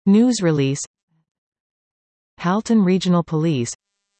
News release. Halton Regional Police.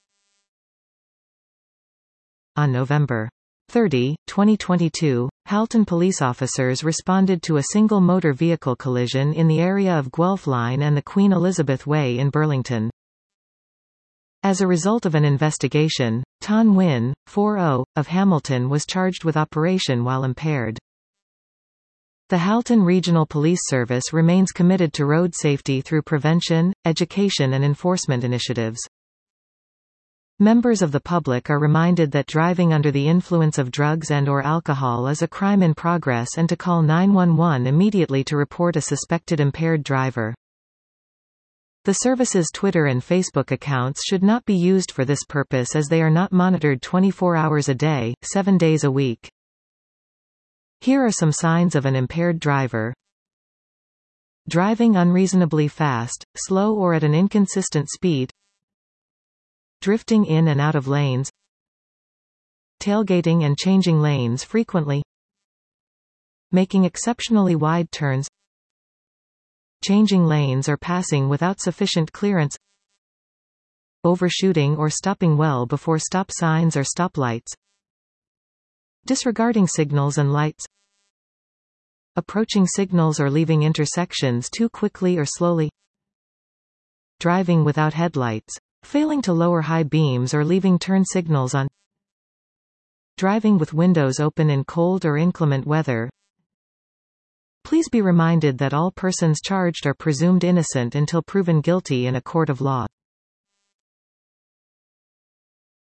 On November 30, 2022, Halton police officers responded to a single motor vehicle collision in the area of Guelph Line and the Queen Elizabeth Way in Burlington. As a result of an investigation, Thanh Nguyen, 40, of Hamilton was charged with operation while impaired. The Halton Regional Police Service remains committed to road safety through prevention, education and enforcement initiatives. Members of the public are reminded that driving under the influence of drugs and/or alcohol is a crime in progress and to call 911 immediately to report a suspected impaired driver. The service's Twitter and Facebook accounts should not be used for this purpose as they are not monitored 24 hours a day, 7 days a week. Here are some signs of an impaired driver. Driving unreasonably fast, slow or at an inconsistent speed. Drifting in and out of lanes. Tailgating and changing lanes frequently. Making exceptionally wide turns. Changing lanes or passing without sufficient clearance. Overshooting or stopping well before stop signs or stoplights. Disregarding signals and lights. Approaching signals or leaving intersections too quickly or slowly. Driving without headlights. Failing to lower high beams or leaving turn signals on. Driving with windows open in cold or inclement weather. Please be reminded that all persons charged are presumed innocent until proven guilty in a court of law.